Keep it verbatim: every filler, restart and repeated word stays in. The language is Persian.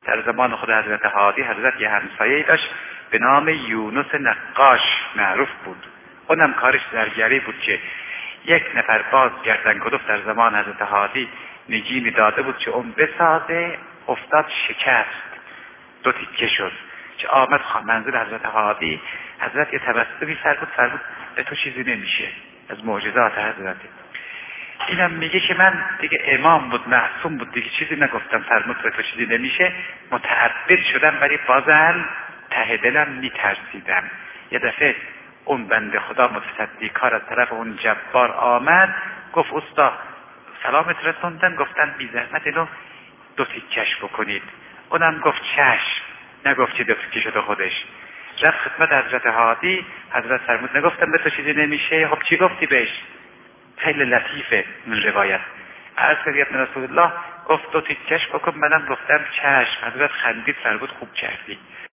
در زمان خود حضرت هادی حضرت یه همسایه‌ای داشت به نام یونس نقاش معروف بود. اونم کارش زرگری بود که یک نفر باز گردن کلوف در زمان حضرت هادی نگینی داده بود که اون بسازه، افتاد شکست، دو تیکه شد. که آمد منزل حضرت هادی، حضرت یه تبسمی فرمود فرمود به تو چیزی نمیشه، از معجزات حضرت. اینم میگه که من دیگه امام بود، معصوم بود، دیگه چیزی نگفتم، فرمود به تو چیزی نمیشه، متعبد شدم ولی بازم ته دلم میترسیدم. یه دفعه اون بنده خدا متصدی کار از طرف اون جبار آمد، گفت استا سلامت رسوندن، گفتن بی زحمت اینو دو تیکش بکنید. اونم گفت چشم، نگفت که دو تیکه شده خودش. رفت خدمت حضرت هادی، حضرت فرمود نگفتم به تو چیزی نمیشه؟ خب چی گفتی بهش؟ خیلی لطیفه این روایت. عرض کردی ابن رسول الله، گفت دو تیکش بکن، منم گفتم چشم. حضرت خندید فرمود خوب کردی.